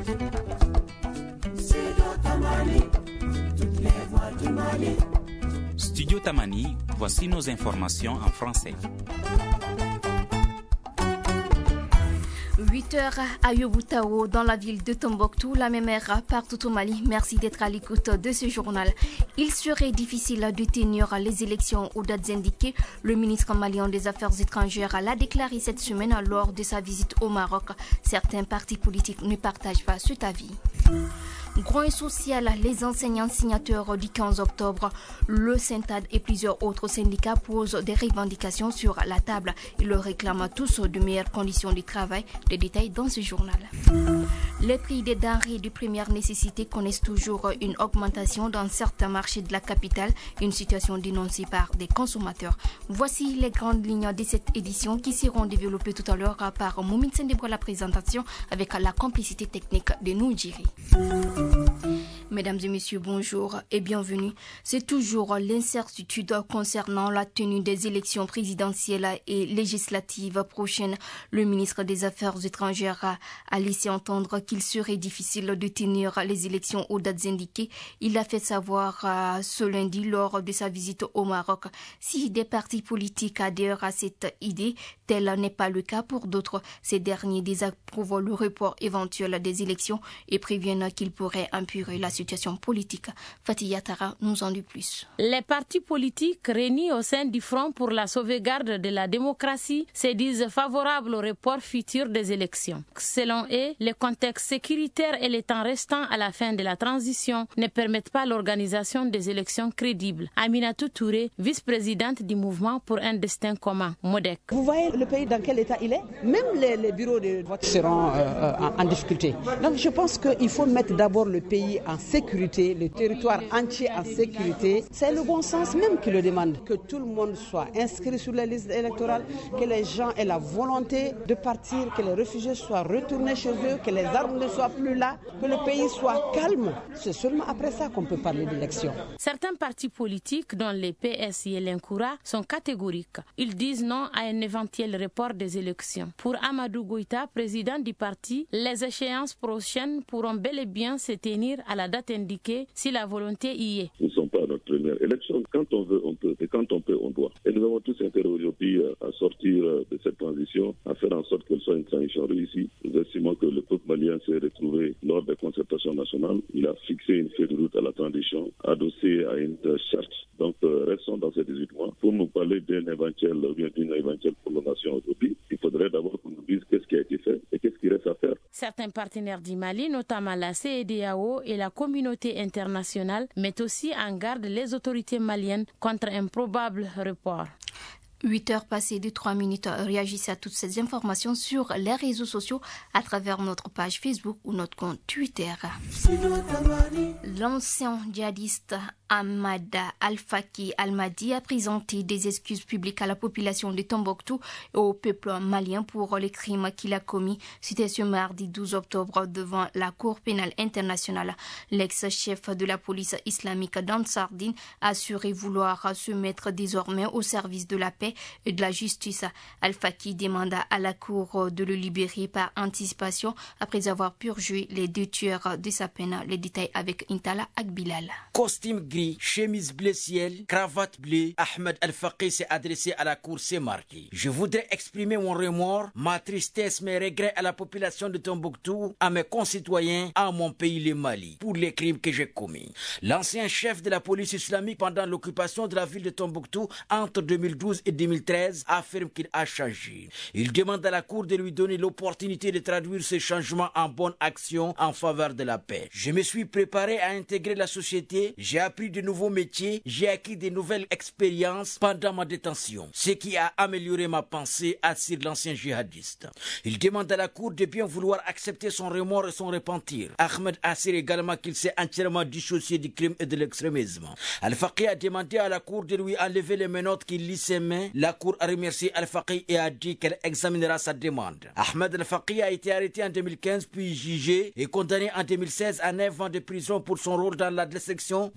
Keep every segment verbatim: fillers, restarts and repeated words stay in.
Studio Tamani, voici nos informations en français. huit heures à Yobutao, dans la ville de Tombouctou, la même heure partout au Mali. Merci d'être à l'écoute de ce journal. Il serait difficile de tenir les élections aux dates indiquées. Le ministre malien des Affaires étrangères l'a déclaré cette semaine lors de sa visite au Maroc. Certains partis politiques ne partagent pas cet avis. Grand et social, les enseignants signataires du quinze octobre, le Syntad et plusieurs autres syndicats posent des revendications sur la table. Ils leur réclament tous de meilleures conditions de travail. Des détails dans ce journal. Les prix des denrées de première nécessité connaissent toujours une augmentation dans certains marchés de la capitale, une situation dénoncée par des consommateurs. Voici les grandes lignes de cette édition qui seront développées tout à l'heure par Moumine Sendebo, la présentation avec la complicité technique de Noujiri. Mesdames et messieurs, bonjour et bienvenue. C'est toujours l'incertitude concernant la tenue des élections présidentielles et législatives prochaines. Le ministre des Affaires étrangères a laissé entendre qu'il serait difficile de tenir les élections aux dates indiquées. Il l'a fait savoir ce lundi lors de sa visite au Maroc. Si des partis politiques adhèrent à cette idée, tel n'est pas le cas pour d'autres. Ces derniers désapprouvent le report éventuel des élections et préviennent qu'il pourrait empirer la situation politique. Fatih Yatara nous en dit plus. Les partis politiques réunis au sein du Front pour la sauvegarde de la démocratie se disent favorables au report futur des élections. Selon eux, le contexte sécuritaire et le temps restant à la fin de la transition ne permettent pas l'organisation des élections crédibles. Aminatou Touré, vice-présidente du mouvement pour un destin commun, MODEC. Vous voyez le pays dans quel état il est? Même les, les bureaux de vote seront euh, en, en difficulté. Donc je pense qu'il faut mettre d'abord le pays en sécurité, le territoire entier en sécurité. C'est le bon sens même qui le demande. Que tout le monde soit inscrit sur les listes électorales, que les gens aient la volonté de partir, que les réfugiés soient retournés chez eux, que les armes ne soient plus là, que le pays soit calme. C'est seulement après ça qu'on peut parler d'élection. Certains partis politiques, dont les P S et l'Inkoura, sont catégoriques. Ils disent non à un éventuel report des élections. Pour Amadou Goïta, président du parti, les échéances prochaines pourront bel et bien se tenir à la date indiquée si la volonté y est. Nous ne sommes pas à notre première élection. Quand on veut, on peut. Et quand on peut, on doit. Et nous avons tous intérêt aujourd'hui à sortir de cette transition, à faire en sorte qu'elle soit une transition réussie. Nous estimons que le peuple malien s'est retrouvé lors des concertations nationales. Il a fixé une feuille de route à la transition, adossée à une charte. Donc, euh, restons dans ces dix-huit mois. Pour nous parler d'un éventuel, bien d'une éventuelle prolongation aujourd'hui, il faudrait d'abord qu'on nous dise qu'est-ce qui a été fait et qu'est-ce qui reste à faire. Certains partenaires du Mali, notamment la C E D A O et la communauté internationale, mettent aussi en garde les autorités maliennes contre un probable report. huit heures passées de trois minutes. Réagissez à toutes ces informations sur les réseaux sociaux à travers notre page Facebook ou notre compte Twitter. L'ancien djihadiste Ahmad Al-Faki Al-Mahdi a présenté des excuses publiques à la population de Tombouctou et au peuple malien pour les crimes qu'il a commis. C'était ce mardi douze octobre devant la Cour pénale internationale. L'ex-chef de la police islamique d'Ansar Dine a assuré vouloir se mettre désormais au service de la paix et de la justice. Al-Faki demanda à la Cour de le libérer par anticipation après avoir purgé les deux tueurs de sa peine. Les détails avec Intala Akbilal. Costume gris, chemise bleu ciel, cravate bleue, Ahmed Al-Faki s'est adressé à la Cour ce mardi. Je voudrais exprimer mon remords, ma tristesse, mes regrets à la population de Tombouctou, à mes concitoyens, à mon pays le Mali, pour les crimes que j'ai commis. L'ancien chef de la police islamique pendant l'occupation de la ville de Tombouctou entre deux mille douze et deux mille treize affirme qu'il a changé. Il demande à la Cour de lui donner l'opportunité de traduire ce changement en bonne action en faveur de la paix. Je me suis préparé à intégrer la société, j'ai appris de nouveaux métiers, j'ai acquis de nouvelles expériences pendant ma détention, ce qui a amélioré ma pensée, assure l'ancien djihadiste. Il demande à la Cour de bien vouloir accepter son remords et son repentir. Ahmed assure également qu'il s'est entièrement dissocié du crime et de l'extrémisme. Al-Faki a demandé à la Cour de lui enlever les menottes qui lient ses mains. La Cour a remercié Al-Faki et a dit qu'elle examinera sa demande. Ahmed Al-Faki a été arrêté en deux mille quinze puis jugé et condamné en deux mille seize à neuf ans de prison pour son rôle dans la destruction d'un mausolée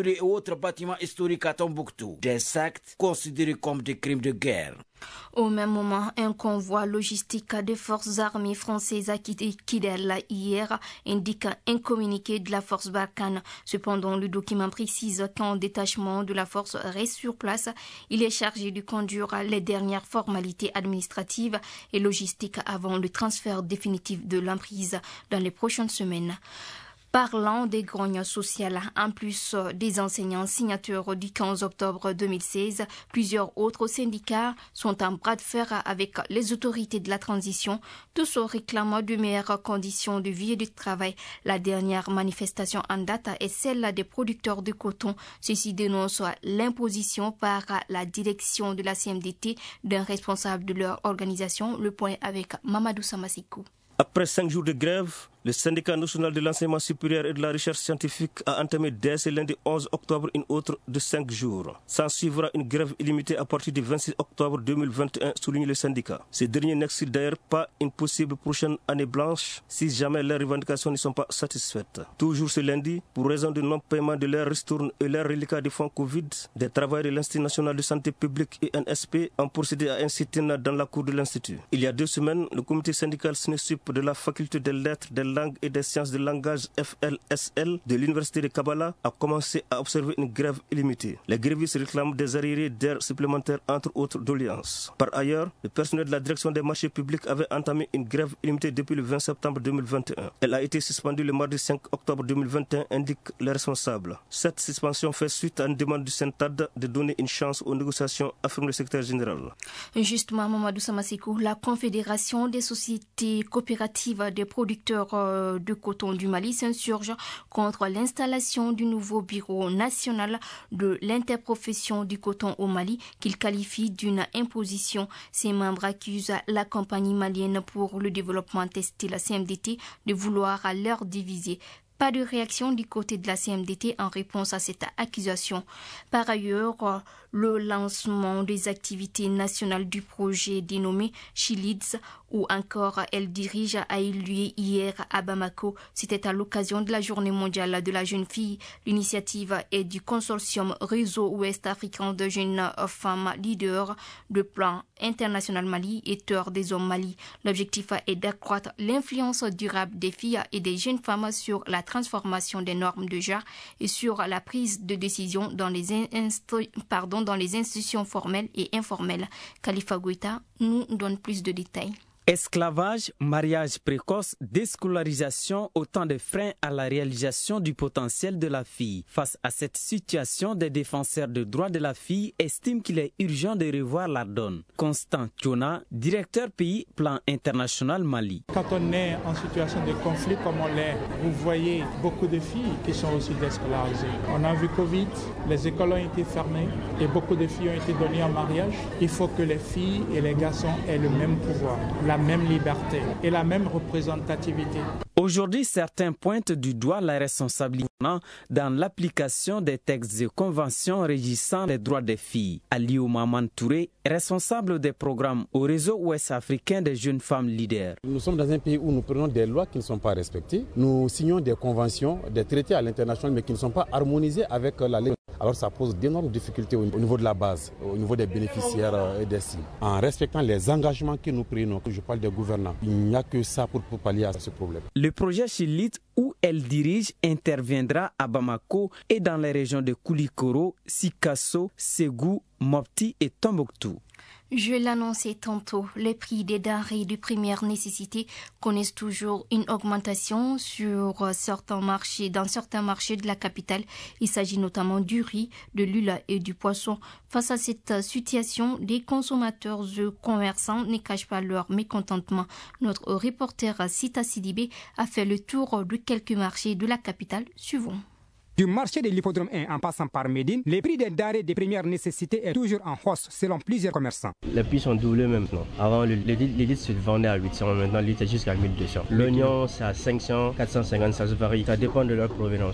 mausolées et autres bâtiments historiques à Tombouctou. Des actes considérés comme des crimes de guerre. Au même moment, un convoi logistique des forces armées françaises a quitté Kidal hier, indique un communiqué de la force Barkhane. Cependant, le document précise qu'un détachement de la force reste sur place. Il est chargé de conduire les dernières formalités administratives et logistiques avant le transfert définitif de l'emprise dans les prochaines semaines. Parlant des grognes sociales, en plus des enseignants signataires du quinze octobre deux mille seize, plusieurs autres syndicats sont en bras de fer avec les autorités de la transition, tous réclamant de meilleures conditions de vie et de travail. La dernière manifestation en date est celle des producteurs de coton. Ceux-ci dénoncent l'imposition par la direction de la C M D T d'un responsable de leur organisation. Le point avec Mamadou Samasikou. Après cinq jours de grève, le syndicat national de l'enseignement supérieur et de la recherche scientifique a entamé dès ce lundi onze octobre une autre de cinq jours. S'en suivra une grève illimitée à partir du vingt-six octobre deux mille vingt et un, souligne le syndicat. Ces derniers n'excluent d'ailleurs pas une possible prochaine année blanche si jamais leurs revendications ne sont pas satisfaites. Toujours ce lundi, pour raison de non-paiement de leurs ristournes et leurs reliquats de fonds Covid, des travailleurs de l'Institut national de santé publique et N S P ont procédé à un sit-in dans la cour de l'Institut. Il y a deux semaines, le comité syndical SNESUP de la faculté des lettres, des langues et des sciences de langage F L S L de l'université de Kabbalah a commencé à observer une grève illimitée. Les grévistes réclament des arriérés d'air supplémentaires entre autres doléances. Par ailleurs, le personnel de la direction des marchés publics avait entamé une grève illimitée depuis le vingt septembre deux mille vingt et un. Elle a été suspendue le mardi cinq octobre deux mille vingt et un, indiquent les responsables. Cette suspension fait suite à une demande du Syntad de donner une chance aux négociations, affirme le secrétaire général. Justement, Mamadou Samasikou, la Confédération des sociétés coopératives des producteurs de coton du Mali s'insurge contre l'installation du nouveau bureau national de l'interprofession du coton au Mali qu'il qualifie d'une imposition. Ses membres accusent la compagnie malienne pour le développement testé, la C M D T, de vouloir leur diviser. Pas de réaction du côté de la C M D T en réponse à cette accusation. Par ailleurs, le lancement des activités nationales du projet dénommé Chilids, ou encore Elle dirige, a eu lieu hier à Bamako. C'était à l'occasion de la Journée mondiale de la jeune fille. L'initiative est du consortium Réseau Ouest africain de jeunes femmes leaders de plan international Mali et Teurs des hommes Mali. L'objectif est d'accroître l'influence durable des filles et des jeunes femmes sur la transformation des normes de genre et sur la prise de décision dans les, instru- pardon, dans les institutions formelles et informelles. Khalifa Goïta nous donne plus de détails. Esclavage, mariage précoce, déscolarisation, autant de freins à la réalisation du potentiel de la fille. Face à cette situation, des défenseurs des droits de la fille estiment qu'il est urgent de revoir la donne. Constant Tchona, directeur pays Plan International Mali. Quand on est en situation de conflit comme on l'est, vous voyez beaucoup de filles qui sont aussi déscolarisées. On a vu Covid, les écoles ont été fermées et beaucoup de filles ont été données en mariage. Il faut que les filles et les garçons aient le même pouvoir, la même liberté et la même représentativité. Aujourd'hui, certains pointent du doigt la responsabilité dans l'application des textes et conventions régissant les droits des filles. Aliou Maman Touré, responsable des programmes au réseau ouest africain des jeunes femmes leaders. Nous sommes dans un pays où nous prenons des lois qui ne sont pas respectées. Nous signons des conventions, des traités à l'international, mais qui ne sont pas harmonisés avec la loi. Alors ça pose d'énormes difficultés au niveau de la base, au niveau des bénéficiaires et des cibles. En respectant les engagements que nous prenons, je parle des gouvernants, il n'y a que ça pour, pour pallier à ce problème. Le projet Chilit, où elle dirige, interviendra à Bamako et dans les régions de Koulikoro, Sikasso, Ségou, Mopti et Tombouctou. Je l'annonçais tantôt, les prix des denrées de première nécessité connaissent toujours une augmentation sur certains marchés, dans certains marchés de la capitale. Il s'agit notamment du riz, de l'huile et du poisson. Face à cette situation, des consommateurs et commerçants ne cachent pas leur mécontentement. Notre reporter Sita Sidibé a fait le tour de quelques marchés de la capitale. Suivons. Du marché de l'hippodrome un en passant par Médine, les prix des denrées de première nécessité est toujours en hausse selon plusieurs commerçants. Les prix sont doublés maintenant. Avant, le, le, le litre se vendait à huit cents, maintenant le litre est jusqu'à mille deux cents. L'oignon, c'est à cinq cents, quatre cent cinquante, ça se varie. Ça dépend de leur provenance.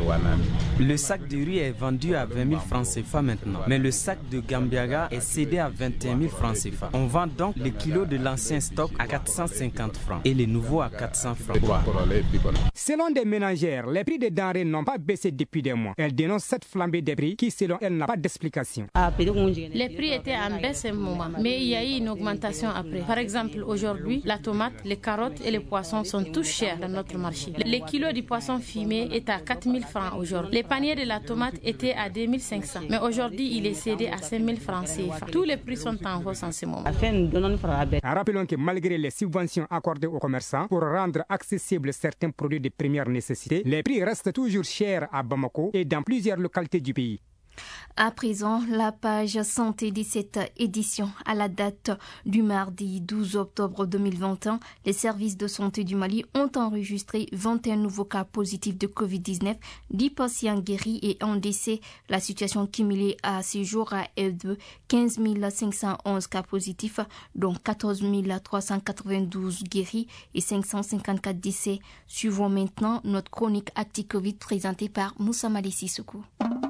Le sac de riz est vendu à vingt mille francs C F A maintenant, mais le sac de Gambiaga est cédé à vingt et un mille francs C F A. On vend donc le kilo de l'ancien stock à quatre cent cinquante francs et les nouveaux à quatre cents francs. Selon des ménagères, les prix des denrées n'ont pas baissé baissé depuis des mois. Elle dénonce cette flambée des prix qui, selon elle, n'a pas d'explication. Les prix étaient en baisse un moment, mais il y a eu une augmentation après. Par exemple, aujourd'hui, la tomate, les carottes et les poissons sont tous chers dans notre marché. Les kilos du poisson fumé est à quatre mille francs aujourd'hui. Les paniers de la tomate étaient à deux mille cinq cents, mais aujourd'hui, il est cédé à cinq mille francs C F A. Tous les prix sont en hausse en ce moment. Rappelons que malgré les subventions accordées aux commerçants pour rendre accessibles certains produits de première nécessité, les prix restent toujours chers à Bamako et dans plusieurs localités du pays. À présent, la page santé de cette édition. À la date du mardi douze octobre deux mille vingt et un, les services de santé du Mali ont enregistré vingt et un nouveaux cas positifs de covid dix-neuf, dix patients guéris et un décès. La situation cumulée à ce jour est de quinze mille cinq cent onze cas positifs, dont quatorze mille trois cent quatre-vingt-douze guéris et cinq cent cinquante-quatre décès. Suivons maintenant notre chronique Acti-Covid présentée par Moussa Mali Sissoko.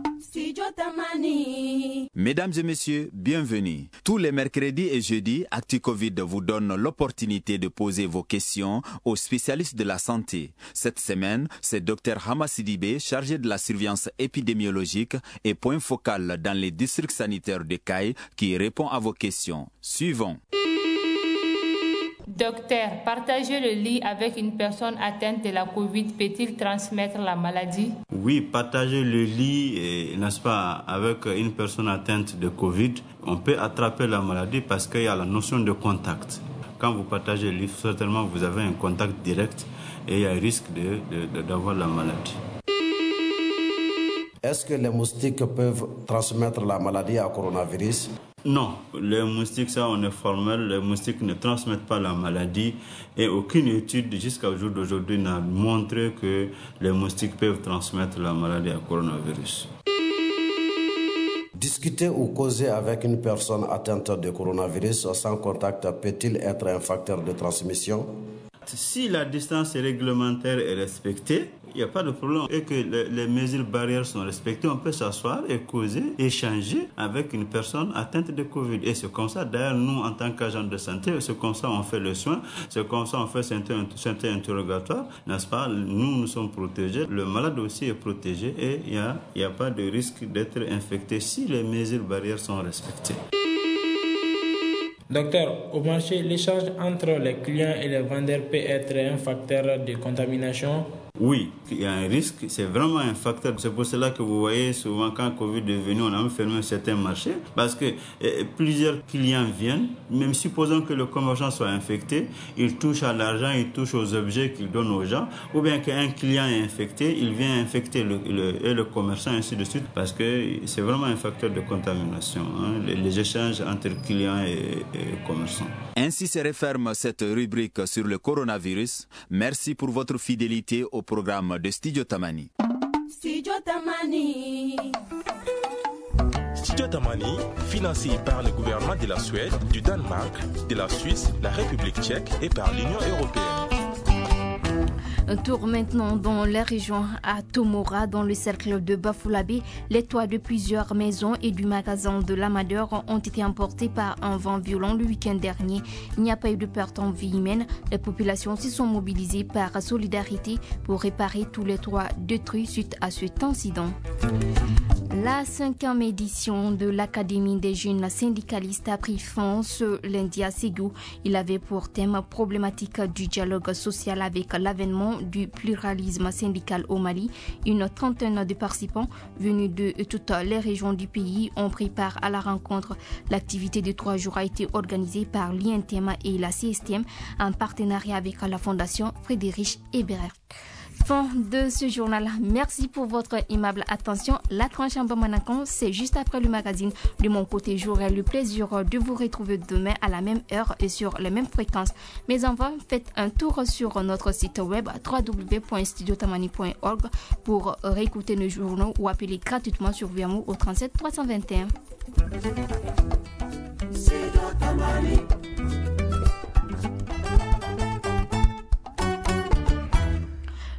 Mesdames et messieurs, bienvenue. Tous les mercredis et jeudis, Acti-Covid vous donne l'opportunité de poser vos questions aux spécialistes de la santé. Cette semaine, c'est Dr Hama Sidibé, chargé de la surveillance épidémiologique et point focal dans les districts sanitaires de Caille, qui répond à vos questions. Suivons. Docteur, partager le lit avec une personne atteinte de la Covid peut-il transmettre la maladie? Oui, partager le lit, n'est-ce pas, avec une personne atteinte de Covid, on peut attraper la maladie parce qu'il y a la notion de contact. Quand vous partagez le lit, certainement vous avez un contact direct et il y a un risque de, de, de, d'avoir la maladie. Est-ce que les moustiques peuvent transmettre la maladie à coronavirus? Non, les moustiques, ça on est formel, les moustiques ne transmettent pas la maladie et aucune étude jusqu'à jour d'aujourd'hui n'a montré que les moustiques peuvent transmettre la maladie à coronavirus. Discuter ou causer avec une personne atteinte de coronavirus sans contact peut-il être un facteur de transmission? Si la distance réglementaire est respectée, il n'y a pas de problème. Et que les, les mesures barrières sont respectées, on peut s'asseoir et causer, échanger avec une personne atteinte de Covid. Et c'est comme ça, d'ailleurs, nous, en tant qu'agents de santé, c'est comme ça on fait le soin, c'est comme ça on fait santé interrogatoire, n'est-ce pas? Nous, nous sommes protégés, le malade aussi est protégé et il n'y a, il n'y a pas de risque d'être infecté si les mesures barrières sont respectées. Docteur, au marché, l'échange entre les clients et les vendeurs peut être un facteur de contamination? Oui, il y a un risque, c'est vraiment un facteur. C'est pour cela que vous voyez souvent quand Covid est venu, on a même fermé certains marchés parce que eh, plusieurs clients viennent, même supposons que le commerçant soit infecté, il touche à l'argent, il touche aux objets qu'il donne aux gens, ou bien qu'un client est infecté, il vient infecter le, le, et le commerçant, ainsi de suite, parce que c'est vraiment un facteur de contamination, hein, les, les échanges entre clients et, et commerçants. Ainsi se referme cette rubrique sur le coronavirus. Merci pour votre fidélité au programme de Studio Tamani. Studio Tamani. Studio Tamani, financé par le gouvernement de la Suède, du Danemark, de la Suisse, la République tchèque et par l'Union européenne. Un tour maintenant dans la région à Tomora, dans le cercle de Bafoullabé. Les toits de plusieurs maisons et du magasin de l'Amadeur ont été emportés par un vent violent le week-end dernier. Il n'y a pas eu de perte en vie humaine. Les populations s'y sont mobilisées par solidarité pour réparer tous les toits détruits suite à cet incident. La cinquième édition de l'Académie des jeunes syndicalistes a pris fin ce lundi à Ségou. Il avait pour thème problématique du dialogue social avec l'avènement du pluralisme syndical au Mali. Une trentaine de participants venus de toutes les régions du pays ont pris part à la rencontre. L'activité de trois jours a été organisée par l'I N T M et la C S T M en partenariat avec la Fondation Frédéric Ebert. Fin de ce journal. Merci pour votre aimable attention. La tranche en Bamanakan, c'est juste après le magazine. De mon côté, j'aurai le plaisir de vous retrouver demain à la même heure et sur les mêmes fréquences. Mais avant, faites un tour sur notre site web w w w point studio tamani point org pour réécouter nos journaux ou appeler gratuitement sur Viamou au trente-sept trois cent vingt et un.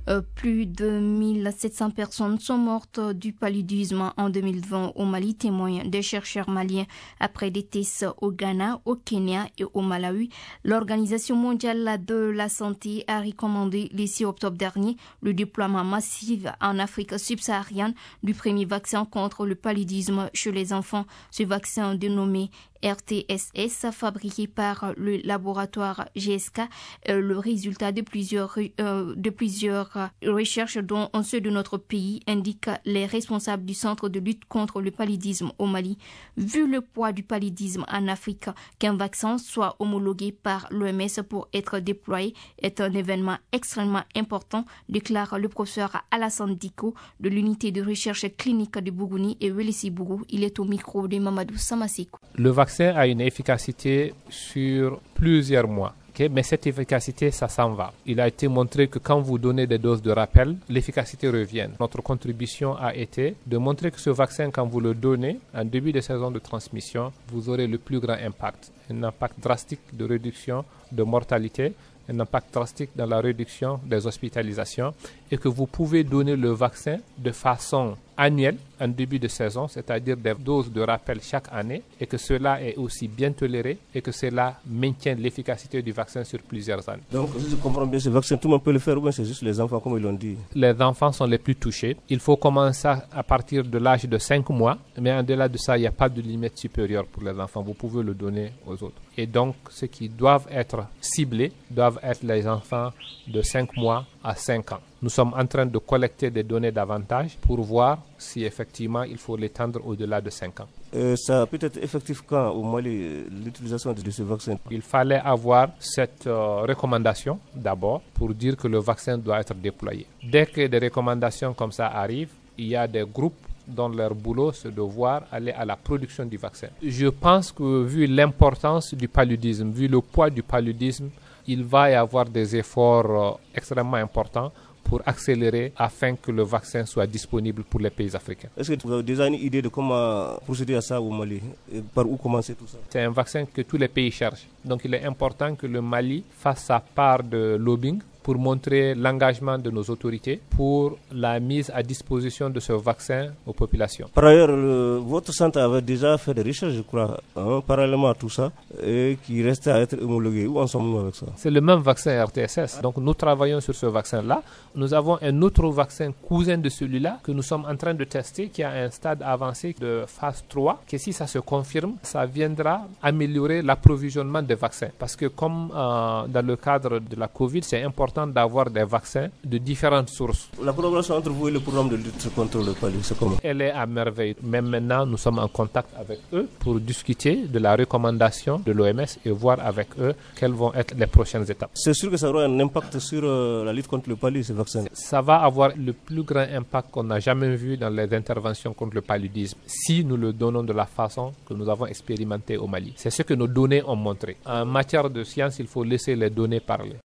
Euh, plus de mille sept cents personnes sont mortes du paludisme en deux mille vingt au Mali, témoignent des chercheurs maliens après des tests au Ghana, au Kenya et au Malawi. L'Organisation mondiale de la santé a recommandé le six octobre dernier le déploiement massif en Afrique subsaharienne du premier vaccin contre le paludisme chez les enfants. Ce vaccin dénommé R T S S, fabriqué par le laboratoire G S K, euh, le résultat de plusieurs, euh, de plusieurs euh, recherches dont ceux de notre pays, indiquent les responsables du Centre de lutte contre le paludisme au Mali. Vu le poids du paludisme en Afrique, qu'un vaccin soit homologué par l'O M S pour être déployé est un événement extrêmement important, déclare le professeur Alassane Diko de l'unité de recherche clinique de Bougouni et Welesi Bougou. Il est au micro de Mamadou Samasekou. Le vaccin a une efficacité sur plusieurs mois. Okay, mais cette efficacité, ça s'en va. Il a été montré que quand vous donnez des doses de rappel, l'efficacité revient. Notre contribution a été de montrer que ce vaccin, quand vous le donnez en début de saison de transmission, vous aurez le plus grand impact. Un impact drastique de réduction de mortalité, un impact drastique dans la réduction des hospitalisations et que vous pouvez donner le vaccin de façon annuelle en début de saison, c'est-à-dire des doses de rappel chaque année et que cela est aussi bien toléré et que cela maintient l'efficacité du vaccin sur plusieurs années. Donc, si je comprends bien, ce vaccin, tout le monde peut le faire ou bien c'est juste les enfants comme ils l'ont dit? Les enfants sont les plus touchés. Il faut commencer à partir de l'âge de cinq mois, mais en-delà de ça, il n'y a pas de limite supérieure pour les enfants. Vous pouvez le donner aux autres. Et donc, ceux qui doivent être ciblés doivent être les enfants de cinq mois à cinq ans. Nous sommes en train de collecter des données davantage pour voir si effectivement il faut l'étendre au-delà de cinq ans. Euh, ça peut être effectif quand au Mali, l'utilisation de ce vaccin? Il fallait avoir cette euh, recommandation d'abord pour dire que le vaccin doit être déployé. Dès que des recommandations comme ça arrivent, il y a des groupes dont leur boulot, c'est de voir aller à la production du vaccin. Je pense que vu l'importance du paludisme, vu le poids du paludisme, il va y avoir des efforts euh, extrêmement importants pour accélérer afin que le vaccin soit disponible pour les pays africains. Est-ce que vous avez déjà une idée de comment procéder à ça au Mali? Et par où commencer tout ça? C'est un vaccin que tous les pays cherchent. Donc il est important que le Mali fasse sa part de lobbying pour montrer l'engagement de nos autorités pour la mise à disposition de ce vaccin aux populations. Par ailleurs, le, votre centre avait déjà fait des recherches, je crois, hein, parallèlement à tout ça, et qui restait à être homologué. Où en sommes-nous avec ça? C'est le même vaccin R T S S. Donc nous travaillons sur ce vaccin-là. Nous avons un autre vaccin cousin de celui-là que nous sommes en train de tester, qui a un stade avancé de phase trois, que si ça se confirme, ça viendra améliorer l'approvisionnement des vaccins. Parce que comme euh, dans le cadre de la Covid, c'est important d'avoir des vaccins de différentes sources. La collaboration entre vous et le programme de lutte contre le paludisme, c'est comment? Elle est à merveille. Même maintenant, nous sommes en contact avec eux pour discuter de la recommandation de l'O M S et voir avec eux quelles vont être les prochaines étapes. C'est sûr que ça aura un impact sur euh, la lutte contre le paludisme, ce vaccin? Ça va avoir le plus grand impact qu'on n'a jamais vu dans les interventions contre le paludisme si nous le donnons de la façon que nous avons expérimenté au Mali. C'est ce que nos données ont montré. En matière de science, il faut laisser les données parler.